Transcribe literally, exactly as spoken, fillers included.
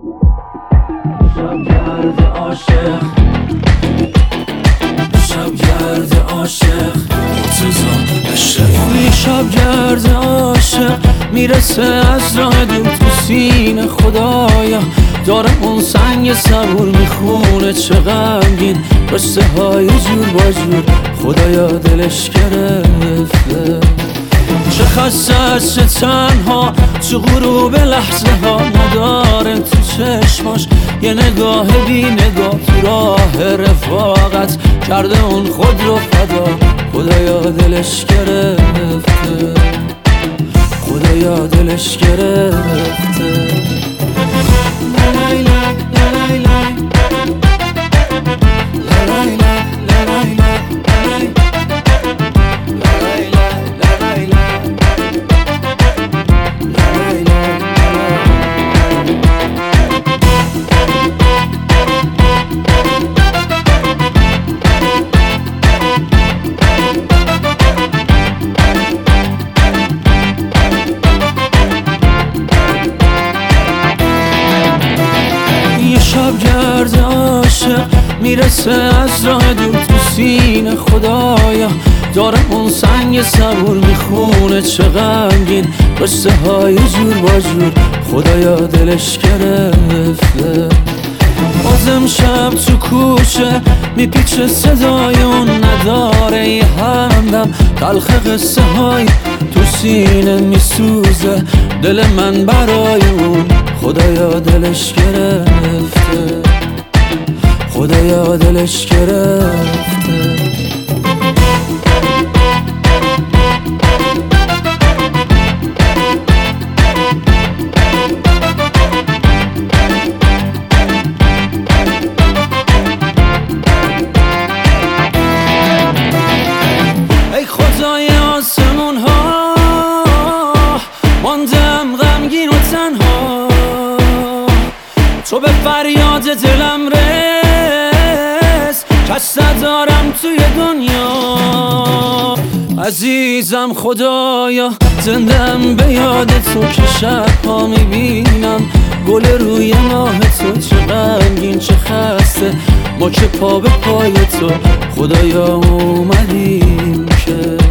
شبگرد عاشق شبگرد عاشق مرتضی اشرفی شبگرد عاشق میرسه از راه دور تو سینه خدایا دارم اون سنگ صبور میخونه چه غمگین قصه های جور با جور خدایا دلش گرفته چه خسته است چه تنها چه غروب لحظه ها نداره تو چشماش یه نگاه بی نگاه تو راه رفاقت کرده اون خود رو فدا خدایا دلش گرفته خدایا دلش گرفته شبگرد عاشق میرسه از راه دور تو سینه خدایا دارم اون سنگ صبور میخونه چه غمگین قصه های جور با جور خدایا دلش گرفته بازم شب تو کوچه میپیچه صدای اون نداره یه همدم تلخ قصه های تو سینه میسوزه دل من برای اون خدایا دلش گرفته خدایا دلش گرفته ای خدای آسمون ها ماندم غمگین و تنها تو به فریاد دلم رس کس ندارم توی دنیا عزیزم خدایا زندم به یاد تو که شبها میبینم گل روی ماه تو چه غمگین چه خسته ما که پا به پای تو خدایا اومدیم که